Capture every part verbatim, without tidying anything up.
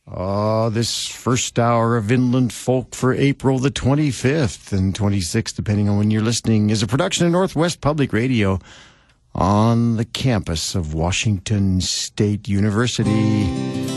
Uh, this first hour of Inland Folk for April the twenty-fifth and twenty-sixth, depending on when you're listening, is a production of Northwest Public Radio on the campus of Washington State University.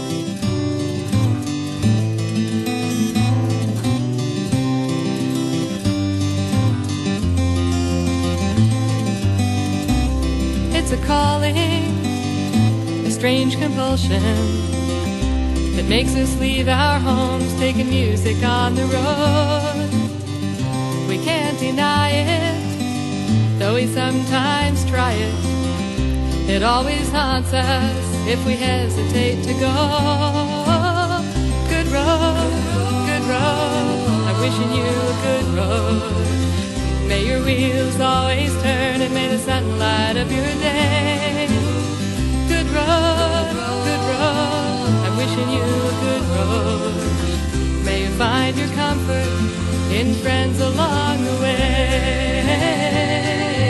It's a calling, a strange compulsion that makes us leave our homes, taking music on the road. We can't deny it, though we sometimes try it. It always haunts us if we hesitate to go. Good road, good road, I'm wishing you a good road. May your wheels always turn and may the sun light up your day. Good road, good road, I'm wishing you a good road. May you find your comfort in friends along the way.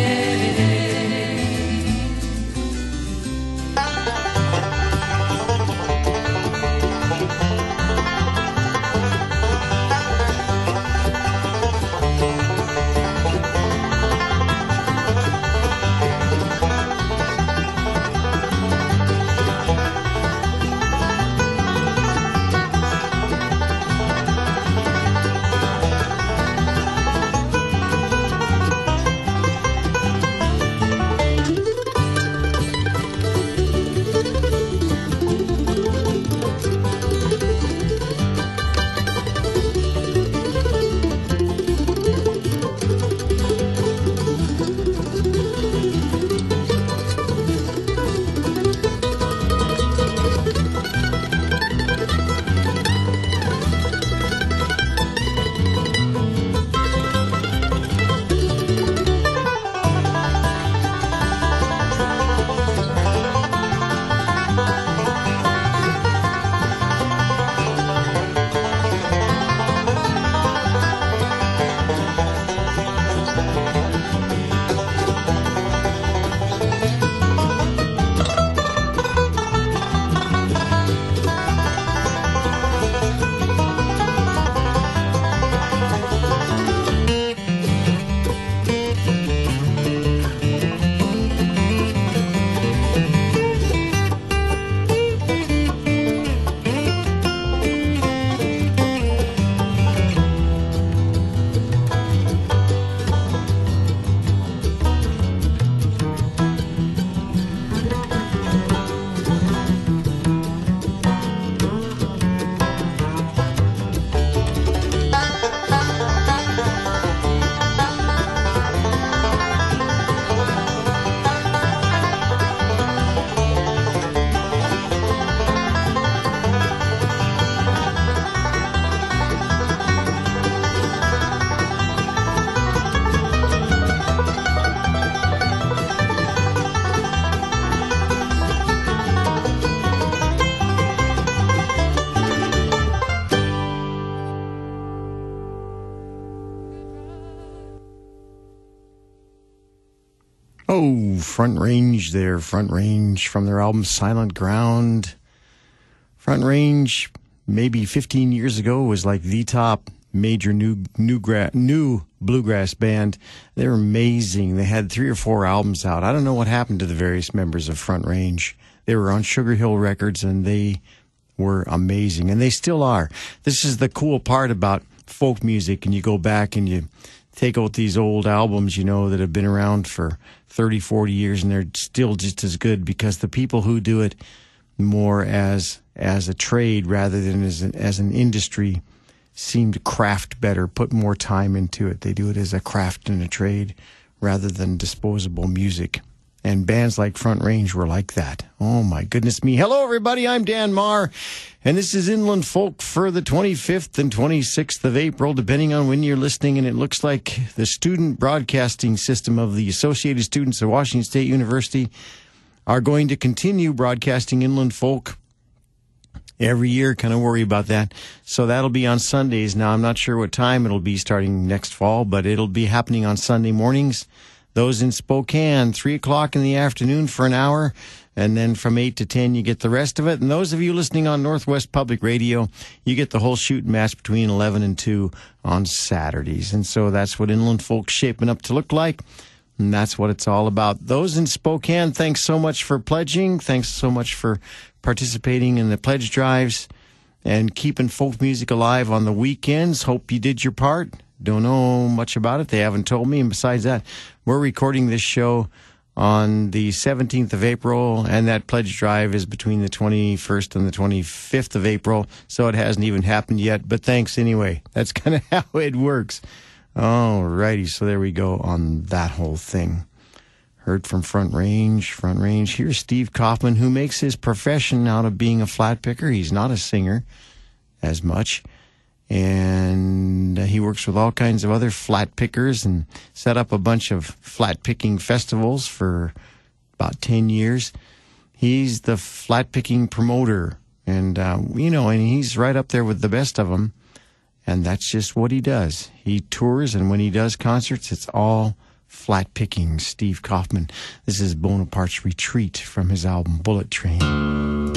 Oh, Front Range there. Front Range from their album Silent Ground. Front Range, maybe fifteen years ago, was like the top major new new gra- new bluegrass band. They were amazing. They had three or four albums out. I don't know what happened to the various members of Front Range. They were on Sugar Hill Records, and they were amazing, and they still are. This is the cool part about folk music, and you go back and you take out these old albums, you know, that have been around for thirty, forty years, and they're still just as good because the people who do it more as as a trade rather than as an, as an industry seem to craft better, put more time into it. They do it as a craft and a trade rather than disposable music. And bands like Front Range were like that. Oh, my goodness me. Hello, everybody. I'm Dan Marr, and this is Inland Folk for the twenty-fifth and twenty-sixth of April, depending on when you're listening. And it looks like the student broadcasting system of the Associated Students of Washington State University are going to continue broadcasting Inland Folk every year. Kind of worry about that. So that'll be on Sundays. Now, I'm not sure what time it'll be starting next fall, but it'll be happening on Sunday mornings. Those in Spokane, three o'clock in the afternoon for an hour. And then from eight to ten, you get the rest of it. And those of you listening on Northwest Public Radio, you get the whole shooting match between eleven and two on Saturdays. And so that's what Inland Folk's shaping up to look like. And that's what it's all about. Those in Spokane, thanks so much for pledging. Thanks so much for participating in the pledge drives and keeping folk music alive on the weekends. Hope you did your part. Don't know much about it. They haven't told me. And besides that, we're recording this show on the seventeenth of April, and that pledge drive is between the twenty-first and the twenty-fifth of April, so it hasn't even happened yet. But thanks anyway. That's kind of how it works. All righty, so there we go on that whole thing. Heard from Front Range, Front Range. Here's Steve Kaufman, who makes his profession out of being a flat picker. He's not a singer as much, and he works with all kinds of other flat pickers and set up a bunch of flat picking festivals for about ten years. He's the flat picking promoter, and, uh, you know, and he's right up there with the best of them. And that's just what he does. He tours, and when he does concerts, it's all flat picking. Steve Kaufman. This is Bonaparte's Retreat from his album Bullet Train.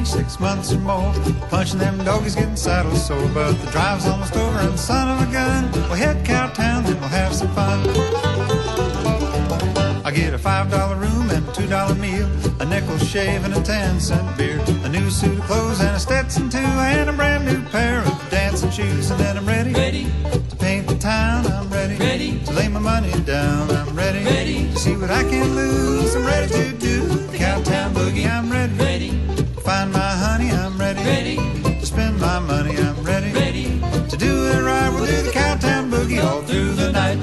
six months or more. Punching them doggies, getting saddle sore. But the drive's almost over and son of a gun, we'll head Cowtown, then we'll have some fun. I get a five dollar room and a two dollar meal, a nickel shave and a ten cent beer, a new suit of clothes and a Stetson too, and a brand new pair of dancing shoes. And then I'm ready, ready to paint the town. I'm ready, ready to lay my money down. I'm ready, ready to see what I can lose. I'm ready to do the Cowtown boogie. I'm ready, ready to find my honey. I'm ready, ready to spend my money. I'm ready, ready to do it right. We'll do the Cowtown boogie all through the night.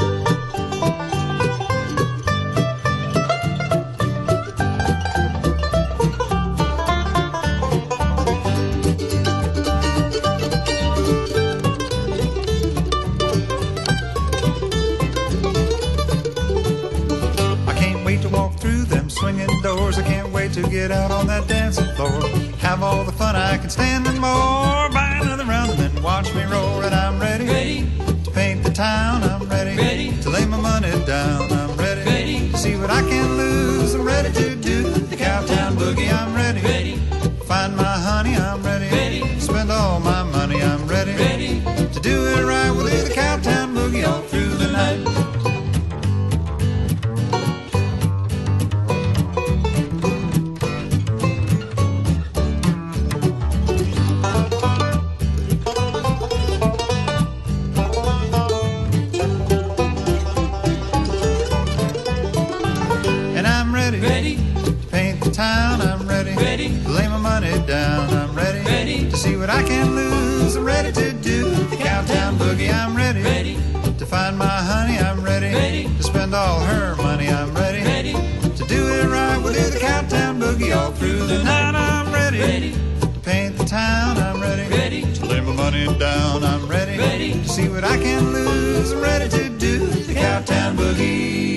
I can't wait to get out on that dancing floor, have all the fun I can stand and more. Buy another round and then watch me roar. And I'm ready, ready to paint the town. I'm ready, ready to lay my money down. I'm ready, ready to see what I can lose. I'm ready to do the Cowtown boogie. I'm ready, ready to find my honey. I'm ready, ready to spend all my money. I'm ready, ready to do it right. We'll do the Cowtown boogie all through the night. ready to paint the town. I'm ready, ready to lay my money down. I'm ready, ready to see what I can lose. I'm ready to do the Cowtown boogie. I'm ready, ready to find my honey. I'm ready, ready to spend all her money. I'm ready, ready to do it right. We'll do the Cowtown boogie all through the night. I'm ready, ready to paint the town. I'm ready, ready to lay my money down. I'm ready, ready to see what I can lose. I'm ready to do the Cowtown boogie.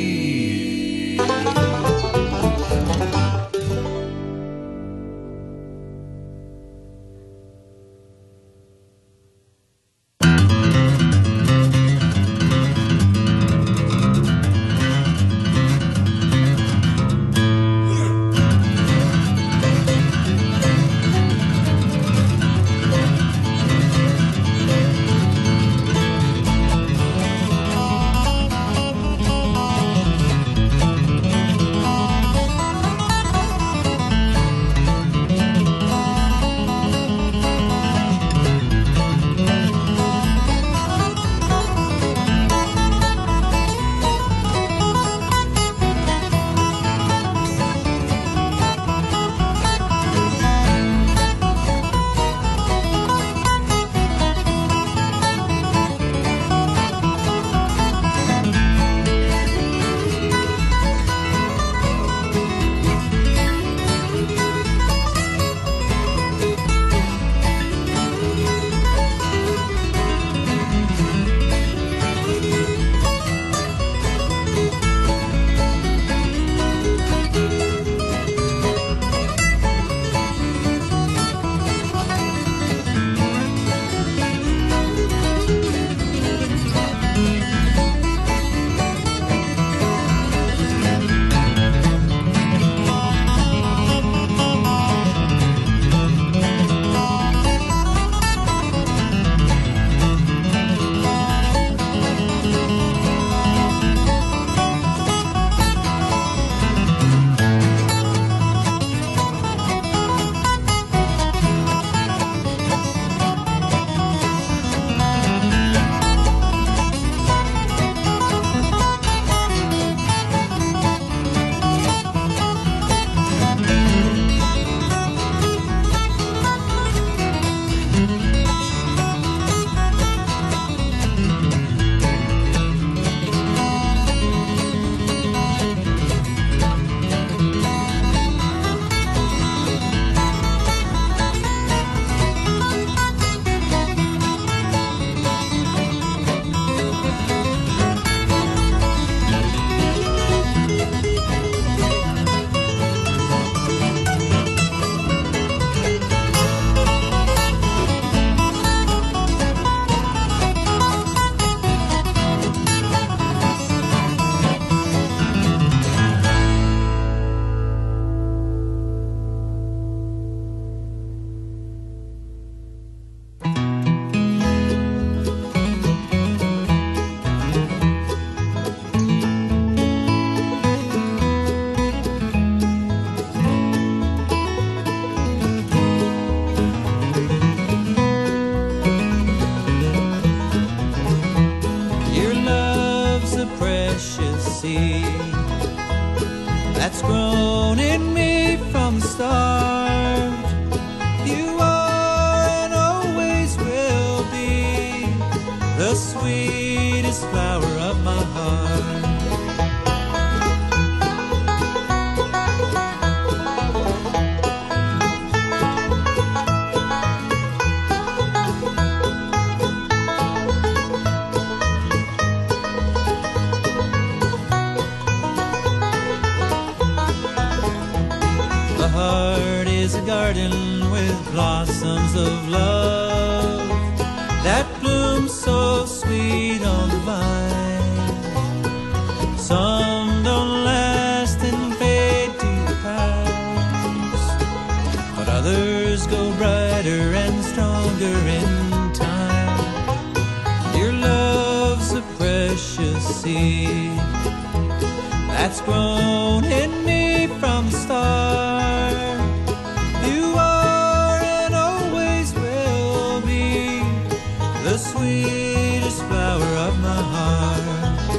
sweetest flower of my heart. The heart is a garden with blossoms of love that bloom so sweet on the vine. Some don't last and fade to the past, but others go brighter and stronger in time. Your love's a precious seed that's grown in me from the start. You are and always will be the sweetest flower of my heart.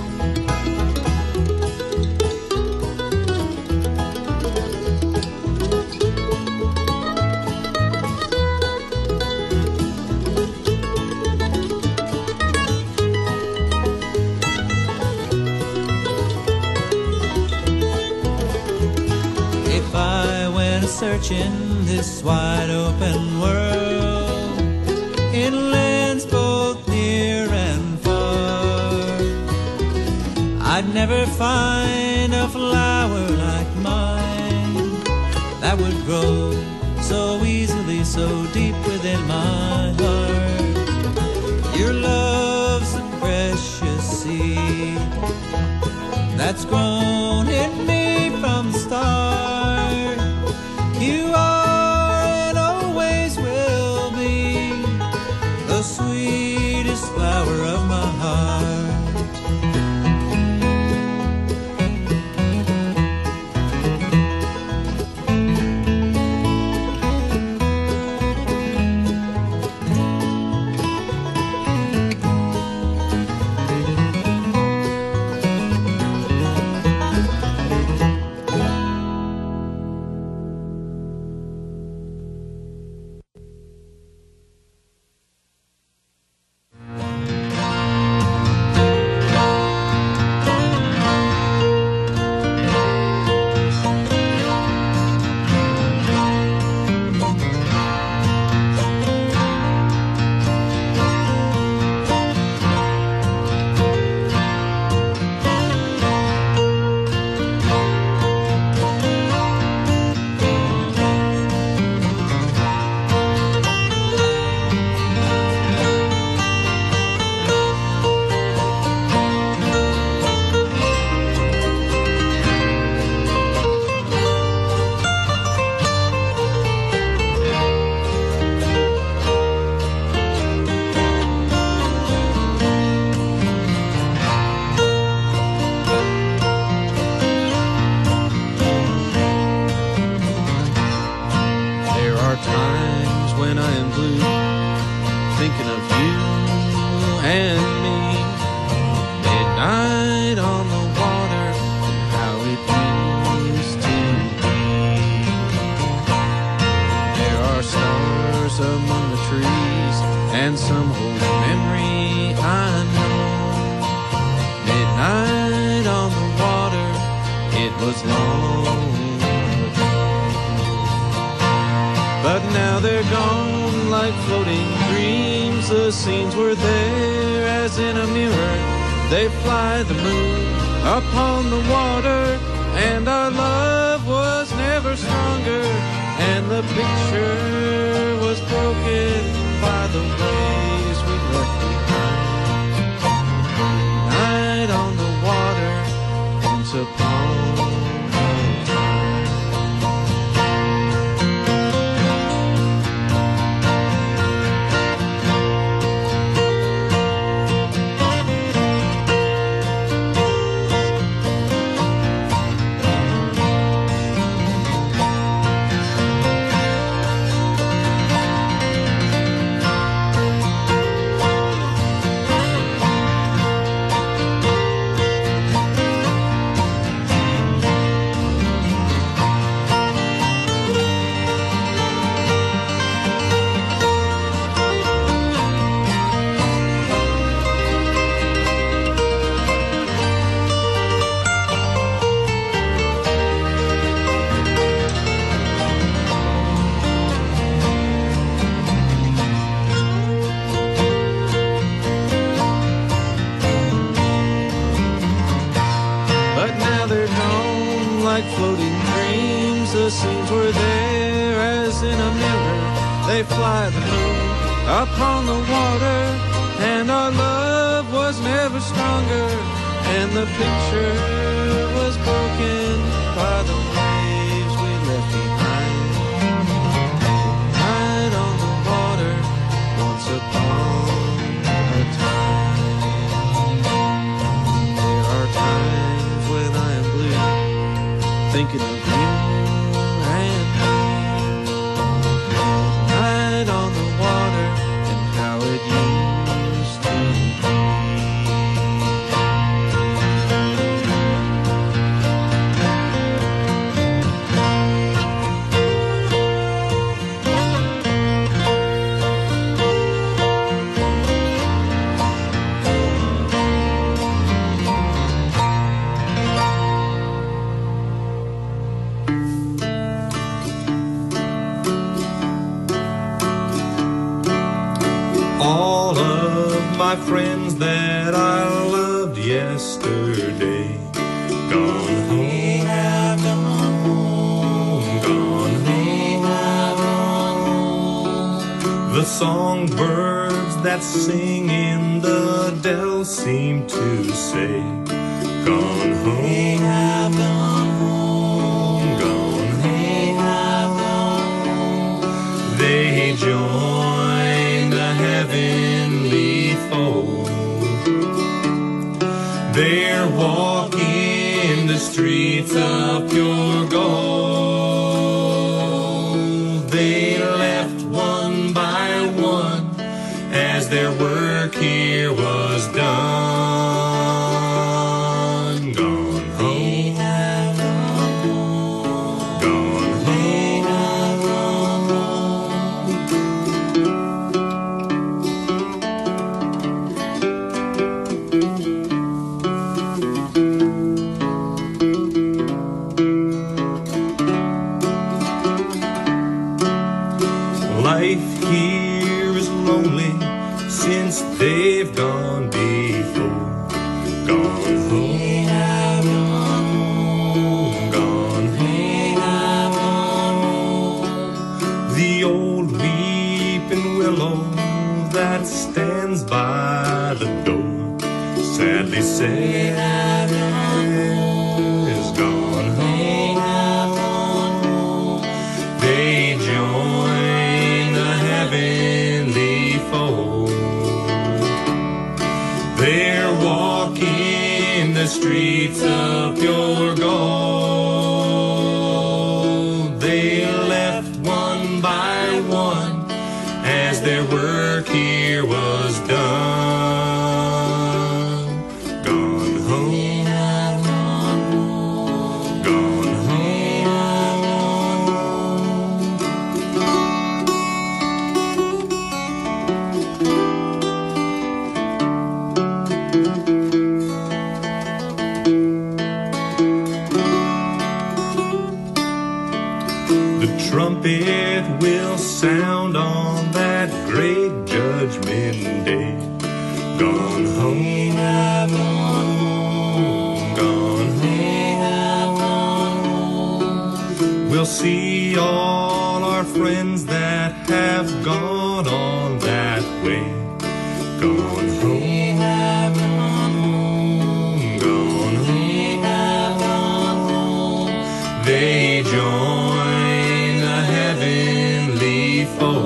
If I went searching this wide open world, in lands both near and far, I'd never find a flower like mine that would grow so easily, so deep within my heart. Your love's a precious seed that's grown in me from the start. You are and always will be the sweetest flower of my heart. and some old memory I know. Midnight on the water, it was long ago. But now they're gone like floating dreams. The scenes were there as in a mirror. They fly the moon upon the water, and our love was never stronger, and the picture was broken by the waves we left behind. Night on the water, once upon a time. scenes were there as in a mirror. They fly the moon upon the water, and our love was never stronger, and the picture was broken by the waves we left behind. Right on the water, once upon a time. There are times when I am blue, thinking of you and me. Right on the water, and how it used to be. All of my friends that I loved yesterday, gone home, gone home, gone home. The songbirds that sing in the dell seem to say, gone home, gone home, gone home. They join the heavenly fold. They're walking the streets of pure gold. They left one by one as their work here was done. Gone home, gone Life here is lonely since they've gone before. Gone home, gone home. The old weeping willow that stands by the door, sadly says, gone home. They join the heavenly fold. They're walking the streets of pure gold. They left one by one as their work here was done. Gone home, gone The trumpet will sound on that great judgment day. Gone home, gone home. We'll see all our friends that have gone on that way. Gone home, gone home. They join the heavenly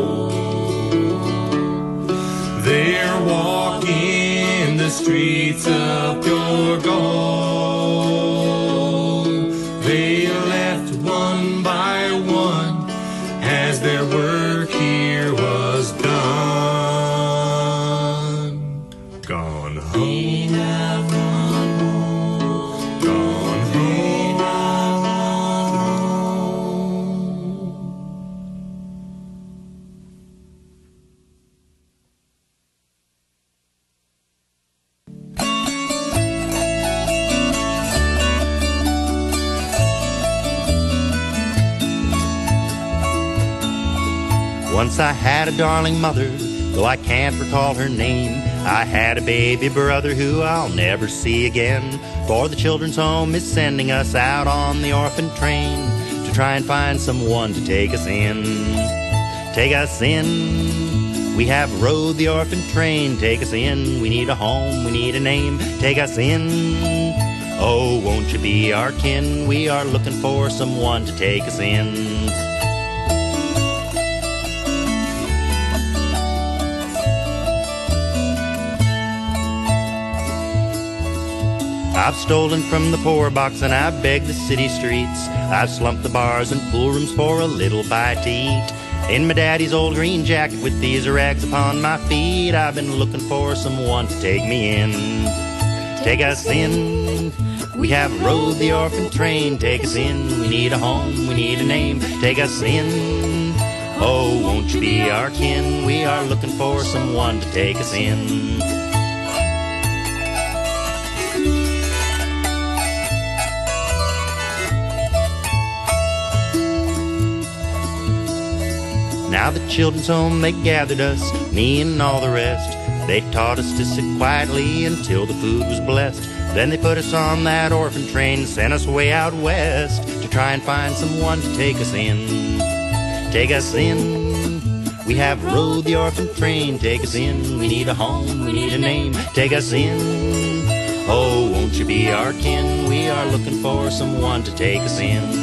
fold. They're walking the streets of pure gold. They left one by one as their work here was done. Gone home, gone home. Once I had a darling mother, though I can't recall her name. I had a baby brother who I'll never see again, for the children's home is sending us out on the orphan train to try and find someone to take us in. Take us in. We have rode the orphan train. Take us in. We need a home. We need a name. Take us in. Oh, won't you be our kin? We are looking for someone to take us in. I've stolen from the poor box and I've begged the city streets. I've slumped the bars and pool rooms for a little bite to eat. In my daddy's old green jacket with these rags upon my feet, I've been looking for someone to take me in. Take us in. We have rode the orphan train. Take us in. We need a home. We need a name. Take us in. Oh, won't you be our kin? We are looking for someone to take us in. Now the children's home, they gathered us, me and all the rest. They taught us to sit quietly until the food was blessed. Then they put us on that orphan train, sent us way out west to try and find someone to take us in. Take us in. We have rode the orphan train. Take us in. We need a home. We need a name. Take us in. Oh, won't you be our kin? We are looking for someone to take us in.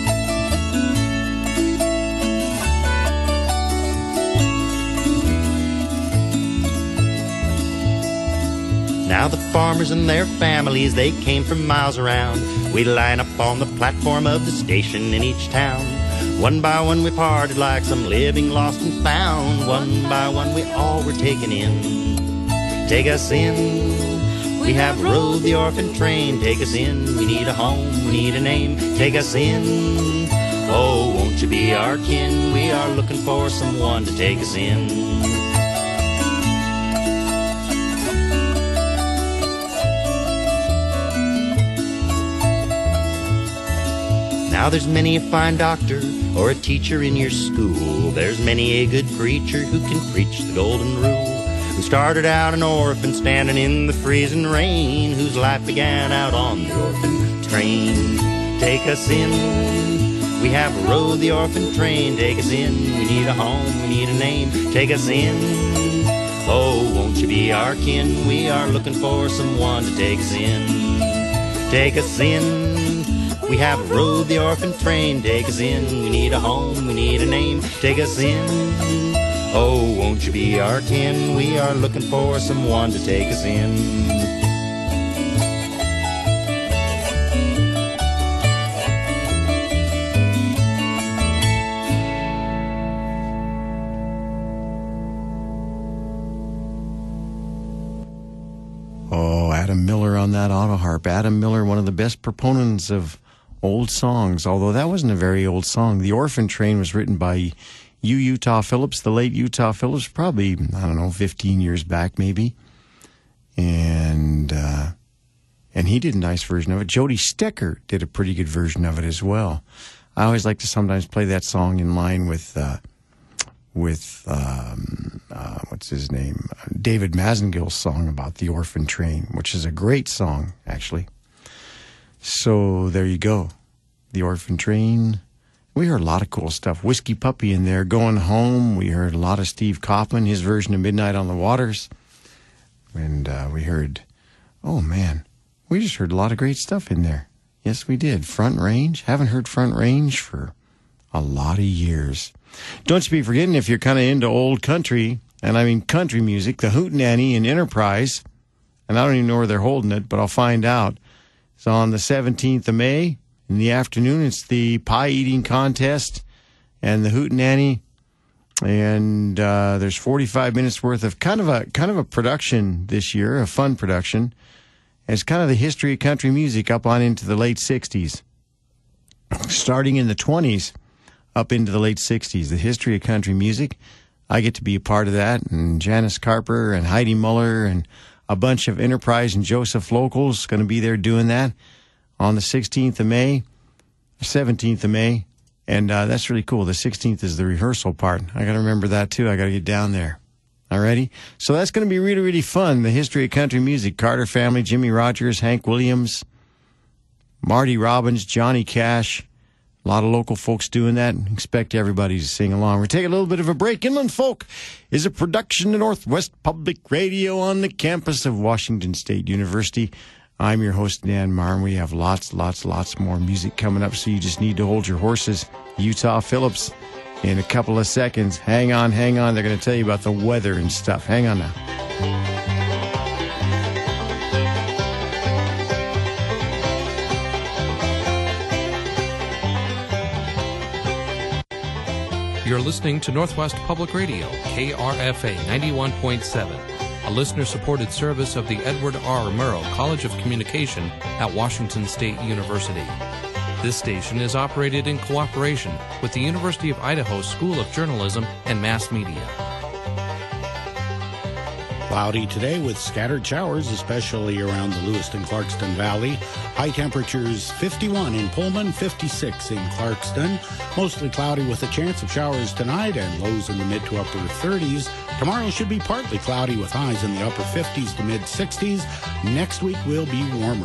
Now the farmers and their families, they came from miles around. We'd line up on the platform of the station in each town. One by one we parted like some living lost and found. One by one we all were taken in. Take us in. We have rode the orphan train. Take us in. We need a home. We need a name. Take us in. Oh, won't you be our kin? We are looking for someone to take us in. Now there's many a fine doctor or a teacher in your school. There's many a good preacher who can preach the golden rule. Who started out an orphan standing in the freezing rain. Whose life began out on the orphan train. Take us in. We have rode the orphan train. Take us in. We need a home. We need a name. Take us in. Oh, won't you be our kin? We are looking for someone to take us in. Take us in. We have rode the orphan train. Take us in. We need a home. We need a name. Take us in. Oh, won't you be our kin? We are looking for someone to take us in. Oh, Adam Miller on that auto harp. Adam Miller, one of the best proponents of old songs, although that wasn't a very old song. The Orphan Train was written by U. Utah Phillips, the late Utah Phillips, probably, I don't know, fifteen years back maybe. And uh, and he did a nice version of it. Jody Stecker did a pretty good version of it as well. I always like to sometimes play that song in line with, uh, with um, uh, what's his name? David Mazengill's song about the Orphan Train, which is a great song, actually. So there you go. The Orphan Train. We heard a lot of cool stuff. Whiskey Puppy in there. Going Home. We heard a lot of Steve Coughlin, his version of Midnight on the Waters. And uh, we heard, oh man, we just heard a lot of great stuff in there. Yes, we did. Front Range. Haven't heard Front Range for a lot of years. Don't you be forgetting, if you're kind of into old country, and I mean country music, the Hootenanny in Enterprise, and I don't even know where they're holding it, but I'll find out. It's on the seventeenth of May in the afternoon. It's the pie eating contest and the Hootenanny, and uh, there's forty-five minutes worth of kind of a kind of a production this year, a fun production. It's kind of the history of country music up on into the late sixties, starting in the twenties up into the late sixties. The history of country music. I get to be a part of that, and Janice Carper and Heidi Muller and a bunch of Enterprise and Joseph Locals going to be there doing that on the sixteenth of May, seventeenth of May, and uh, that's really cool. The sixteenth is the rehearsal part. I got to remember that too. I got to get down there. Alrighty? So that's going to be really, really fun. The history of country music. Carter Family, Jimmy Rogers, Hank Williams, Marty Robbins, Johnny Cash, A lot of local folks doing that. Expect everybody to sing along. We're taking a little bit of a break. Inland Folk is a production of Northwest Public Radio on the campus of Washington State University. I'm your host, Dan Marn. We have lots, lots, lots more music coming up, so you just need to hold your horses. Utah Phillips in a couple of seconds. Hang on, hang on. They're going to tell you about the weather and stuff. Hang on now. You're listening to Northwest Public Radio, K R F A ninety-one point seven, a listener-supported service of the Edward R. Murrow College of Communication at Washington State University. This station is operated in cooperation with the University of Idaho School of Journalism and Mass Media. Cloudy today with scattered showers, especially around the Lewiston-Clarkston Valley. High temperatures fifty-one in Pullman, fifty-six in Clarkston. Mostly cloudy with a chance of showers tonight and lows in the mid to upper thirties. Tomorrow should be partly cloudy with highs in the upper fifties to mid sixties. Next week will be warmer.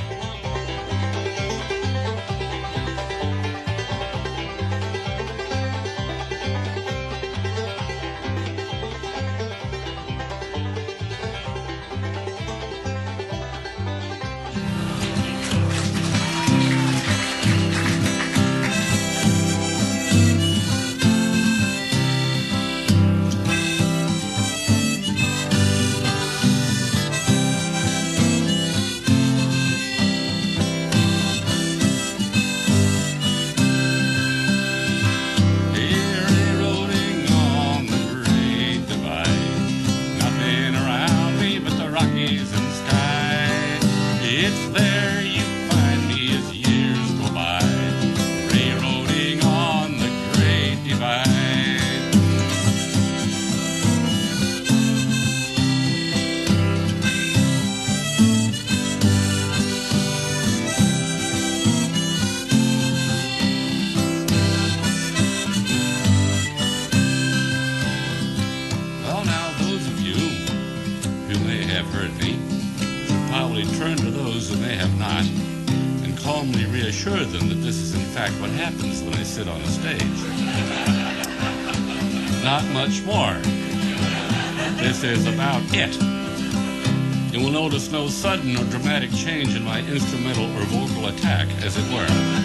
No sudden or dramatic change in my instrumental or vocal attack, as it were.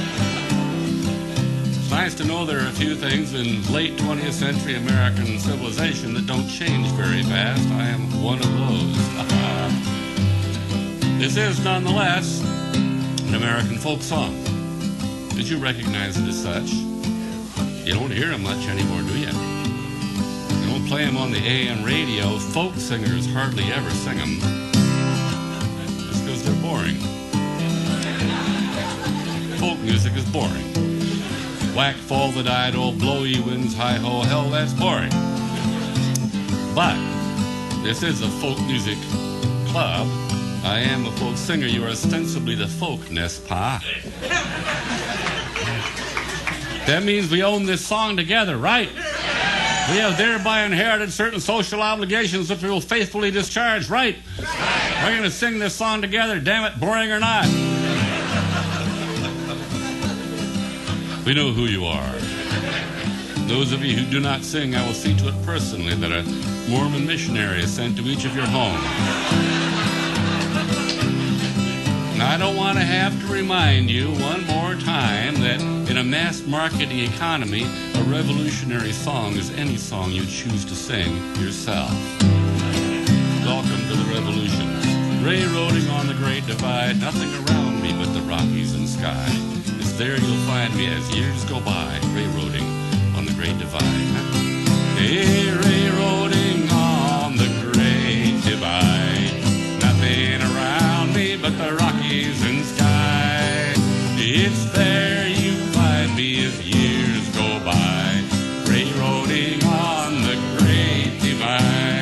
It's nice to know there are a few things in late twentieth century American civilization that don't change very fast. I am one of those. This is, nonetheless, an American folk song. Did you recognize it as such? You don't hear them much anymore, do you? You don't play them on the A M radio. Folk singers hardly ever sing them. They're boring. Folk music is boring. Whack, fall the dido, blowy winds, hi-ho, hell, that's boring. But this is a folk music club. I am a folk singer. You are ostensibly the folk, n'est-ce pas? That means we own this song together, right? We have thereby inherited certain social obligations which we will faithfully discharge, right? We're going to sing this song together, damn it, boring or not. We know who you are. Those of you who do not sing, I will see to it personally that a Mormon missionary is sent to each of your homes. And I don't want to have to remind you one more time that in a mass marketing economy, a revolutionary song is any song you choose to sing yourself. Welcome to the revolution. Railroading on the Great Divide, nothing around me but the Rockies and sky. It's there you'll find me as years go by, railroading on the Great Divide. Hey, railroading on the Great Divide, nothing around me but the Rockies and sky. It's there you find me as years go by, railroading on the Great Divide.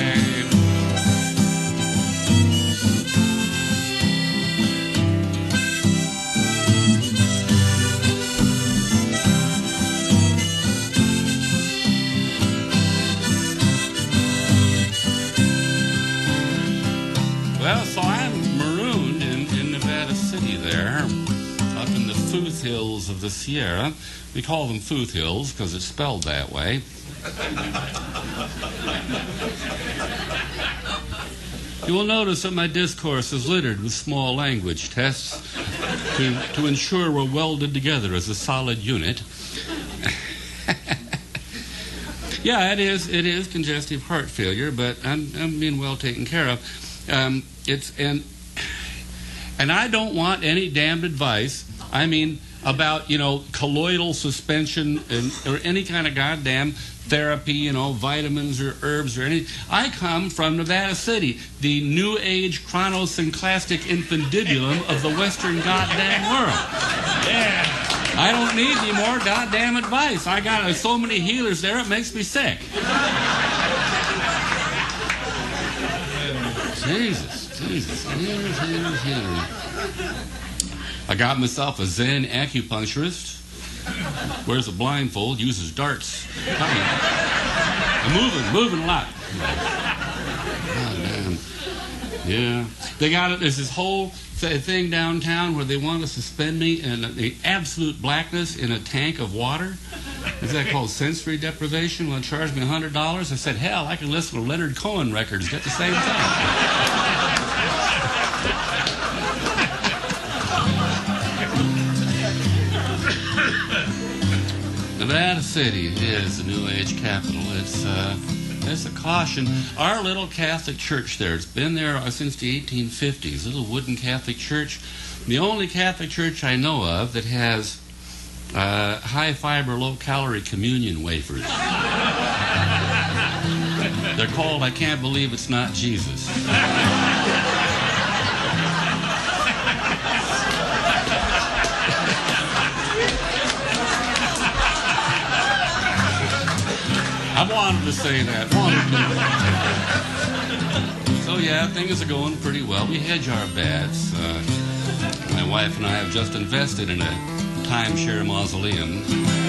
Hills of the Sierra. We call them Footh Hills because it's spelled that way. You will notice that my discourse is littered with small language tests to, to ensure we're welded together as a solid unit. Yeah, it is. It is congestive heart failure, but I'm, I'm being well taken care of. Um, it's and and I don't want any damned advice. I mean, about you know colloidal suspension and or any kind of goddamn therapy, you know, vitamins or herbs or anything. I come from Nevada City, the New Age chronosynclastic infundibulum of the Western goddamn world. Yeah. I don't need any more goddamn advice. I got uh, so many healers there, it makes me sick. Jesus, Jesus, healers, healers, healers. I got myself a Zen acupuncturist. Wears a blindfold, uses darts. I'm moving, moving a lot. Oh, damn. Yeah. They got it. There's this whole thing downtown where they want to suspend me in the absolute blackness in a tank of water. Is that called sensory deprivation? Want to charge me one hundred dollars? I said, hell, I can listen to Leonard Cohen records, get the same thing. Nevada City is the New Age capital. It's uh, it's a caution. Our little Catholic church there, it's been there since the eighteen fifties, little wooden Catholic church. The only Catholic church I know of that has uh, high-fiber, low-calorie communion wafers. They're called I Can't Believe It's Not Jesus. I wanted to say that. Wanted to. So yeah, things are going pretty well. We hedge our bets. Uh, my wife and I have just invested in a timeshare mausoleum.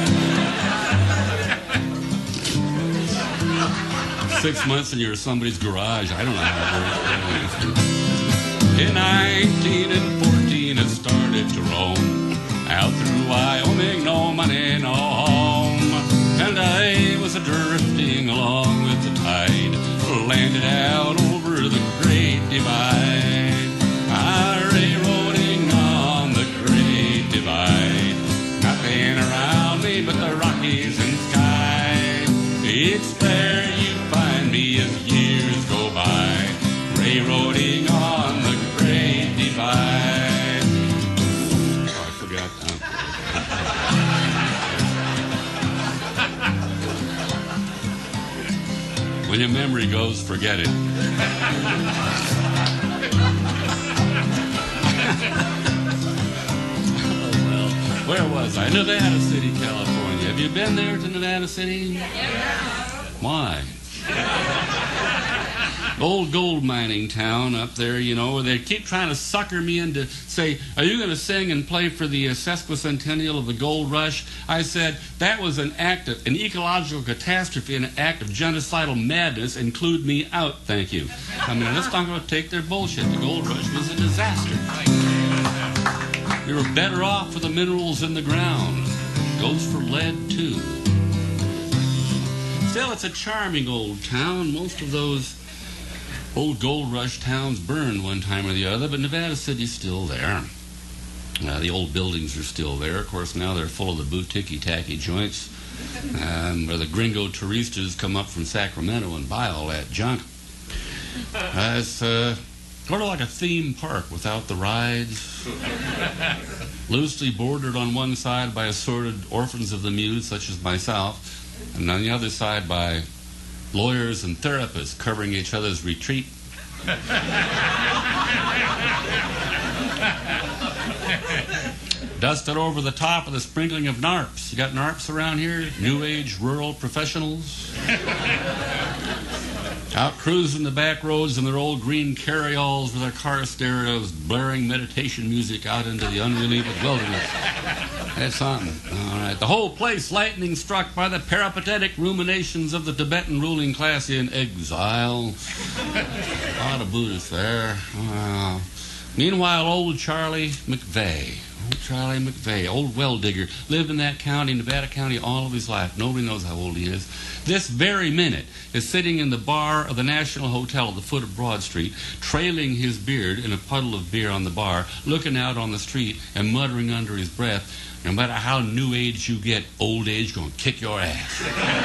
Six months and you're somebody's garage. I don't know how it works. In nineteen and fourteen, it started to roam out through Wyoming. No money, no home. And I was a-drifting along with the tide, landed out over the Great Divide. I-railroading on the Great Divide. Nothing around me but the Rockies and sky. It's there you find me as years go by, railroading on the Great Divide. Oh, I forgot that. When your memory goes, forget it. Oh, well, where was I? Nevada City, California. Have you been there to Nevada City? Why? Old gold mining town up there, you know, where they keep trying to sucker me into say, are you going to sing and play for the uh, sesquicentennial of the gold rush? I said, that was an act of, an ecological catastrophe, an act of genocidal madness. Include me out, thank you. I mean, let's not go take their bullshit. The gold rush was a disaster. We were better off for the minerals in the ground. Goes for lead, too. Still, it's a charming old town. Most of those old gold rush towns burned one time or the other, but Nevada City's still there. Uh, the old buildings are still there. Of course, now they're full of the boutique-tacky joints, um, where the gringo touristas come up from Sacramento and buy all that junk. Uh, it's uh, sort of like a theme park without the rides. Loosely bordered on one side by assorted orphans of the muse, such as myself, and on the other side by lawyers and therapists covering each other's retreat. Dusted over the top of the sprinkling of narps. You got narps around here? New Age rural professionals? Out cruising the back roads in their old green carryalls with their car stereos, blaring meditation music out into the unrelieved wilderness. That's something. All right. The whole place lightning struck by the peripatetic ruminations of the Tibetan ruling class in exile. A lot of Buddhists there. Wow. Meanwhile, old Charlie McVeigh. Charlie McVeigh, old well digger, lived in that county, Nevada County, all of his life. Nobody knows how old he is. This very minute is sitting in the bar of the National Hotel at the foot of Broad Street, trailing his beard in a puddle of beer on the bar, looking out on the street and muttering under his breath, no matter how new age you get, old age gonna kick your ass.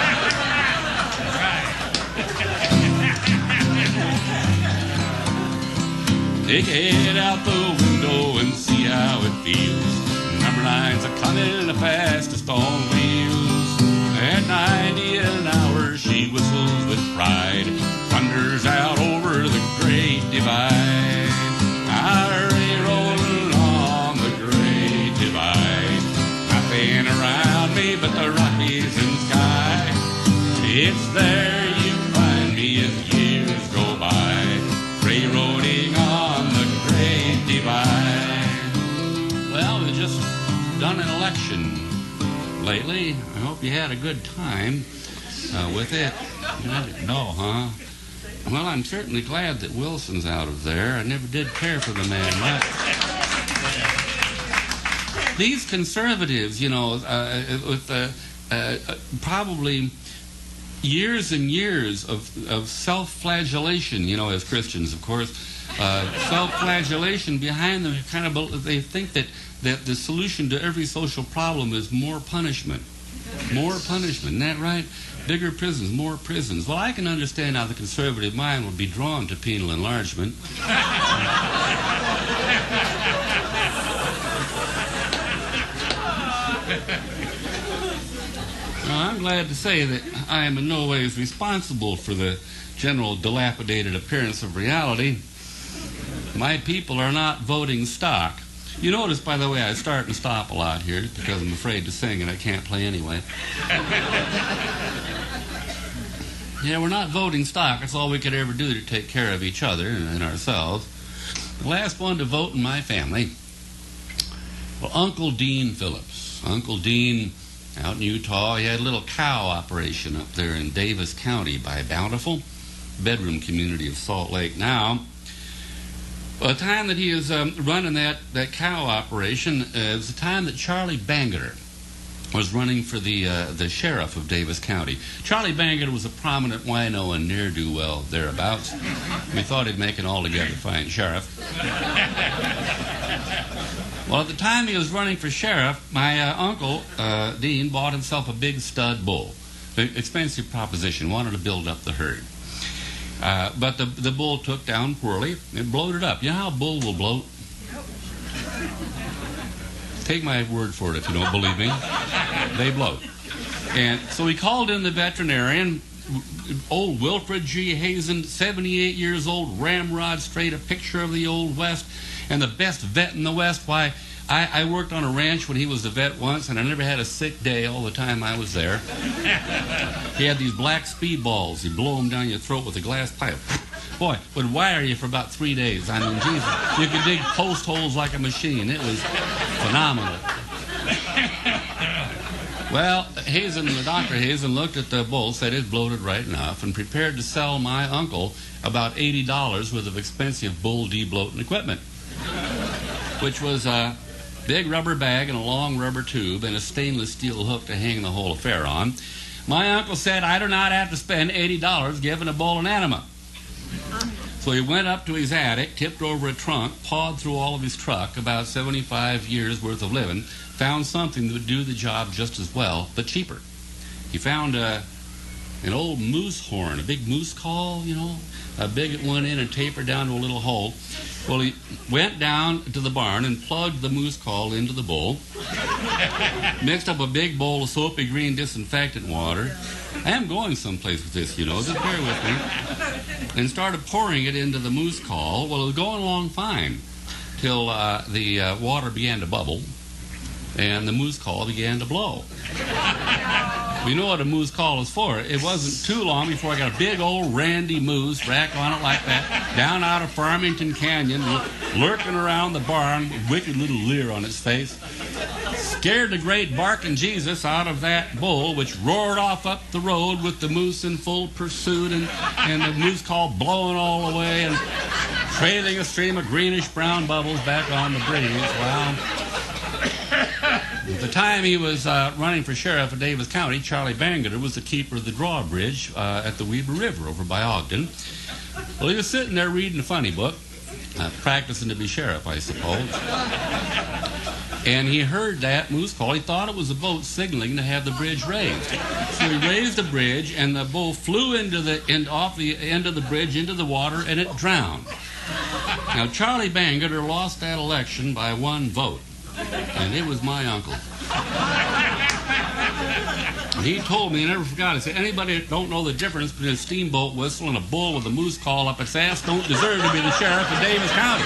Take a head out the window and see how it feels. Number nine's a coming the fastest on wheels. At ninety an hour she whistles with pride, thunders out over the great divide. Hurry rolling on the great divide. Nothing around me but the Rockies and sky. It's there you find me as years go by, railroading on the great divide. Well, we just done an election lately. I hope you had a good time uh, with it. No, huh? Well, I'm certainly glad that Wilson's out of there. I never did care for the man much. These conservatives, you know, uh, with uh, uh, probably years and years of, of self-flagellation, you know, as Christians, of course, uh, self-flagellation behind them, kind of, they think that, that the solution to every social problem is more punishment. More punishment, isn't that right? Bigger prisons, more prisons. Well, I can understand how the conservative mind would be drawn to penal enlargement. Now, I'm glad to say that I am in no ways responsible for the general dilapidated appearance of reality. My people are not voting stock. You notice, by the way, I start and stop a lot here because I'm afraid to sing and I can't play anyway. Yeah, we're not voting stock. That's all we could ever do to take care of each other and ourselves. The last one to vote in my family, well, Uncle Dean Phillips. Uncle Dean, out in Utah, he had a little cow operation up there in Davis County by Bountiful, bedroom community of Salt Lake. Now, by the time that he was um, running that, that cow operation, uh, it was the time that Charlie Bangerter was running for the uh, the sheriff of Davis County. Charlie Bangerter was a prominent wino and ne'er-do-well thereabouts. We thought he'd make an altogether fine sheriff. Well, at the time he was running for sheriff, my uh, uncle, uh, Dean, bought himself a big stud bull. Expensive proposition, wanted to build up the herd. Uh, but the, the bull took down poorly. It bloated up. You know how a bull will bloat? Take my word for it if you don't believe me. They bloat. And so he called in the veterinarian, old Wilfred G. Hazen, seventy-eight years old, ramrod straight, a picture of the Old West, and the best vet in the West. Why, I, I worked on a ranch when he was a vet once, and I never had a sick day all the time I was there. He had these black speedballs. He'd blow them down your throat with a glass pipe. Boy, would wire you for about three days. I mean, Jesus, you could dig post holes like a machine. It was phenomenal. Well, Hazen, the Doctor Hazen, looked at the bull, said it's bloated right enough, and prepared to sell my uncle about eighty dollars worth of expensive bull debloating equipment, which was a big rubber bag and a long rubber tube and a stainless steel hook to hang the whole affair on. My uncle said, I do not have to spend eighty dollars giving a bull an enema. So he went up to his attic, tipped over a trunk, pawed through all of his truck, about seventy-five years worth of living, found something that would do the job just as well, but cheaper. He found a, an old moose horn, a big moose call, you know, a big at one end and tapered down to a little hole. Well, he went down to the barn and plugged the moose call into the bowl, mixed up a big bowl of soapy green disinfectant water. I am going someplace with this, you know, just bear with me. And started pouring it into the moose call. Well, it was going along fine till uh, the uh, water began to bubble and the moose call began to blow. You know what a moose call is for. It wasn't too long before I got a big old randy moose rack on it like that, down out of Farmington Canyon, lurking around the barn with a wicked little leer on its face. Scared the great barking Jesus out of that bull, which roared off up the road with the moose in full pursuit and, and the moose call blowing all the way and trailing a stream of greenish-brown bubbles back on the breeze. Well, At the time he was uh, running for sheriff of Davis County, Charlie Bangerter was the keeper of the drawbridge uh, at the Weber River over by Ogden. Well, he was sitting there reading a funny book, uh, practicing to be sheriff, I suppose. And he heard that moose call. He thought it was a boat signaling to have the bridge raised. So he raised the bridge, and the boat flew into the end, off the end of the bridge into the water, and it drowned. Now, Charlie Bangerter lost that election by one vote, and it was my uncle. He told me, I never forgot, he said, anybody that don't know the difference between a steamboat whistle and a bull with a moose call up its ass don't deserve to be the sheriff of Davis County.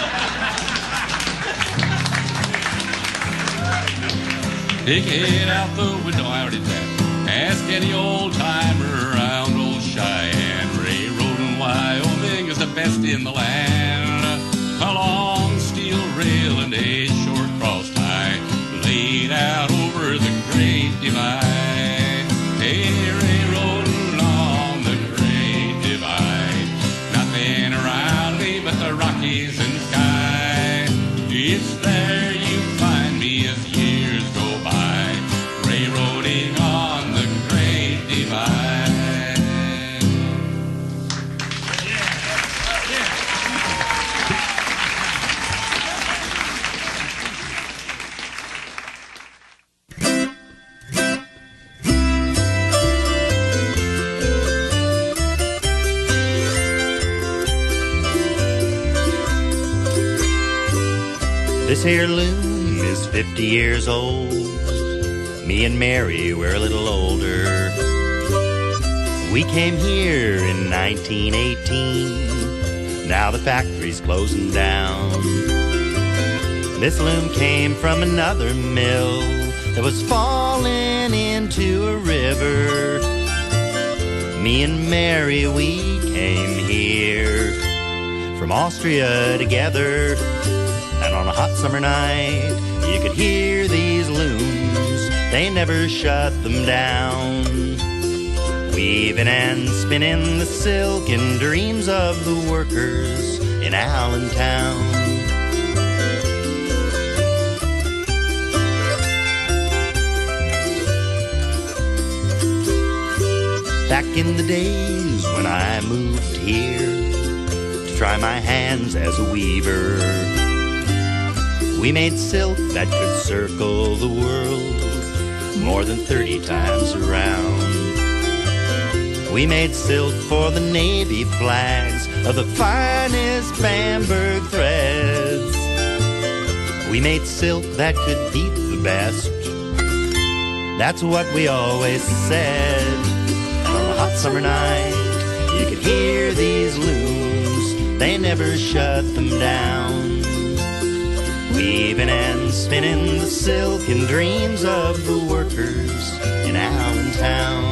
Stick it out the window, I already did that. Ask any old timer around old Cheyenne. Railroad in Wyoming is the best in the land. A long steel rail and a short cross tie laid out over the Great Divide. A railroad on the Great Divide. Nothing around me but the Rockies and sky. It's there you find me as years go by, railroading on the Great Divide. This here loom is fifty years old. Me and Mary, we're a little older. We came here in nineteen eighteen. Now the factory's closing down. This loom came from another mill that was falling into a river. Me and Mary, we came here from Austria together. And on a hot summer night, you could hear these looms. They never shut them down. Weaving and spinning the silken dreams of the workers in Allentown. Back in the days when I moved here to try my hands as a weaver, we made silk that could circle the world more than thirty times around. We made silk for the Navy flags of the finest Bamberg threads. We made silk that could beat the best. That's what we always said. And on a hot summer night, you could hear these looms. They never shut them down. Weaving and spinning the silken dreams of the workers in Allentown.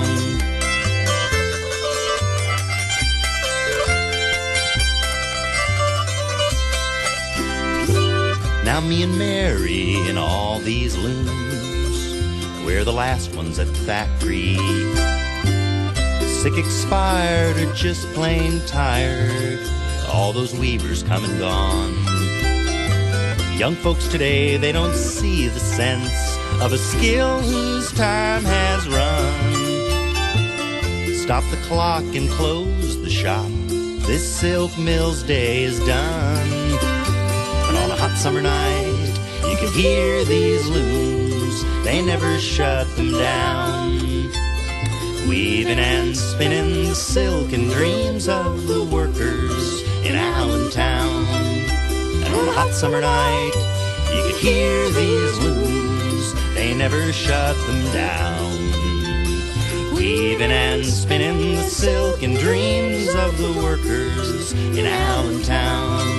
Now me and Mary in all these looms, we're the last ones at the factory. Sick, expired, or just plain tired, all those weavers come and gone. Young folks today, they don't see the sense of a skill whose time has run. Stop the clock and close the shop. This silk mill's day is done. And on a hot summer night, you can hear these looms. They never shut them down. Weaving and spinning the silken dreams of the workers in Allentown. And on a hot summer night, you could hear these looms. They never shut them down. Weaving and spinning the silken dreams of the workers in Allentown.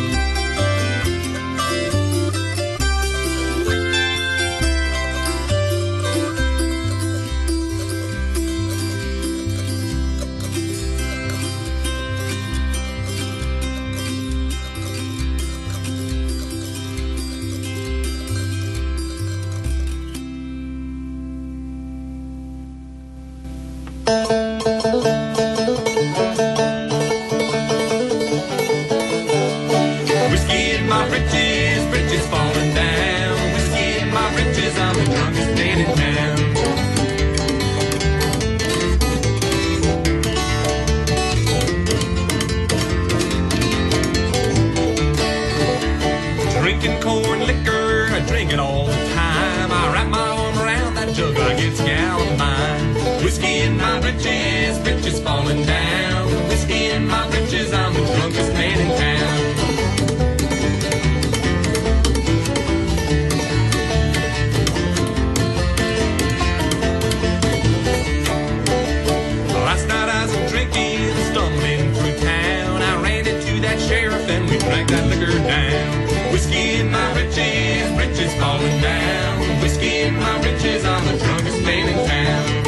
bridges falling down. Whiskey in my britches, I'm the drunkest man in town. Last night I was drinking, stumbling through town. I ran into that sheriff and we drank that liquor down. Whiskey in my britches, britches falling down. Whiskey in my britches, I'm the drunkest man in town.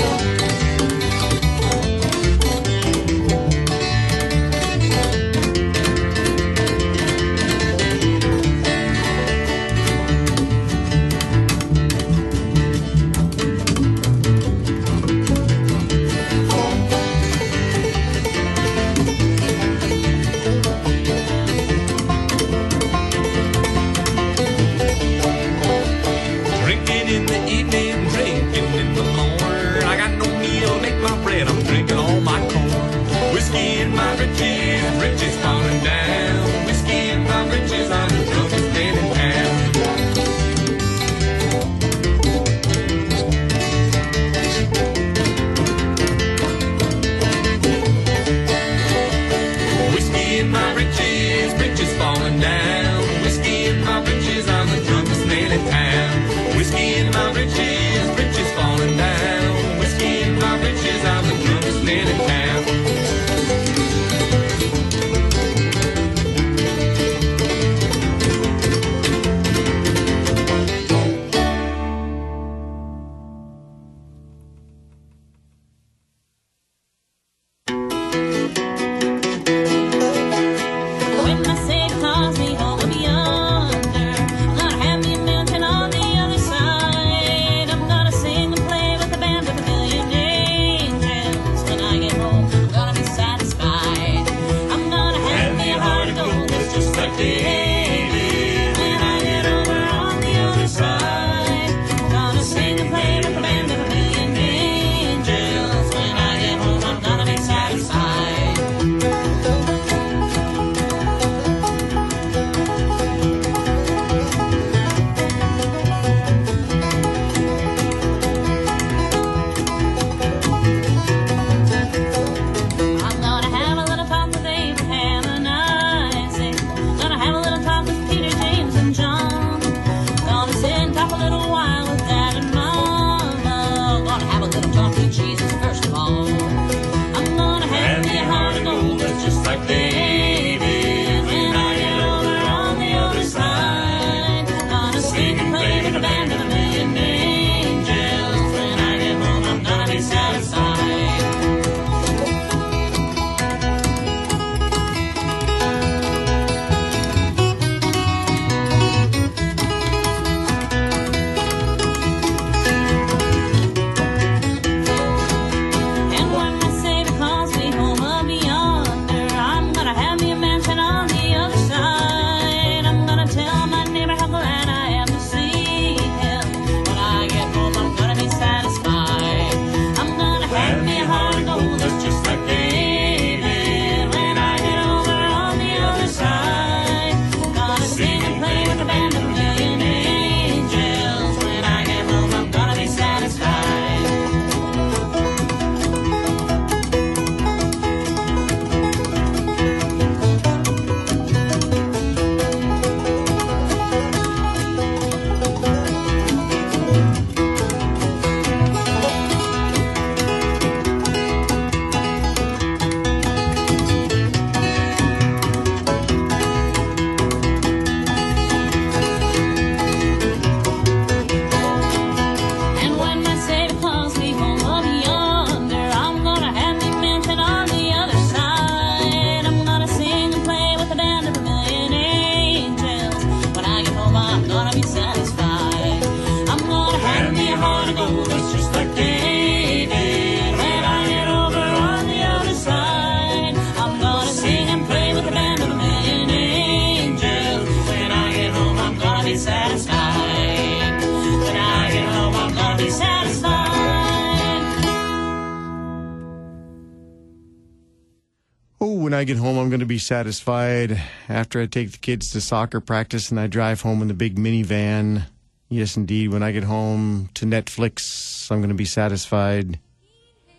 When I get home, I'm going to be satisfied after I take the kids to soccer practice and I drive home in the big minivan. Yes, indeed. When I get home to Netflix, I'm going to be satisfied.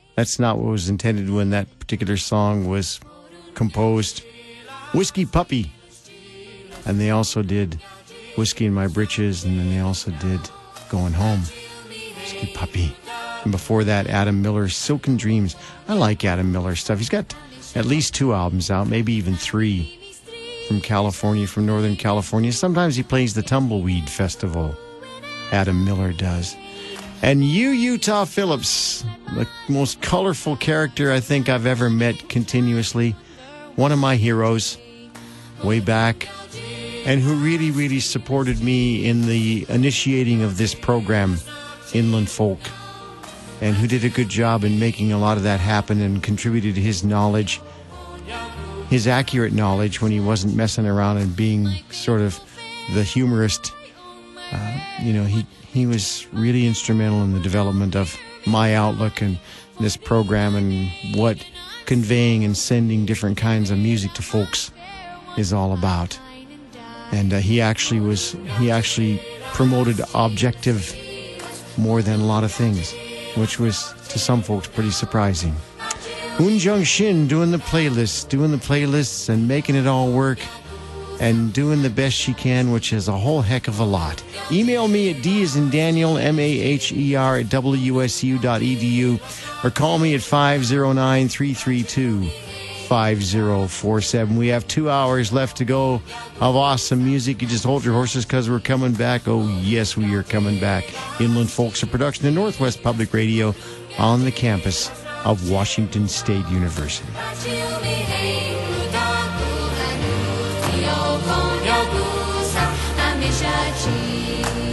That's not what was intended when that particular song was composed. Whiskey Puppy. And they also did Whiskey in My Britches, and then they also did Going Home. Whiskey Puppy. And before that, Adam Miller's Silken Dreams. I like Adam Miller's stuff. He's got at least two albums out, maybe even three, from California, from Northern California. Sometimes he plays the Tumbleweed Festival. Adam Miller does. And you, Utah Phillips, the most colorful character I think I've ever met continuously. One of my heroes way back, and who really, really supported me in the initiating of this program, Inland Folk, and who did a good job in making a lot of that happen and contributed his knowledge, his accurate knowledge when he wasn't messing around and being sort of the humorist. Uh, you know, he, he was really instrumental in the development of my outlook and this program and what conveying and sending different kinds of music to folks is all about. And uh, he actually was, he actually promoted objective more than a lot of things, which was to some folks pretty surprising. Woon Jung Shin doing the playlists, doing the playlists and making it all work and doing the best she can, which is a whole heck of a lot. Email me at D as in Daniel, M A H E R at W S U dot E D U, or call me at five oh nine, three three two, five oh four seven. We have two hours left to go of awesome music. You just hold your horses because we're coming back. Oh, yes, we are coming back. Inland Folks, a production of Northwest Public Radio on the campus of Washington State University. Yo, yo, yo,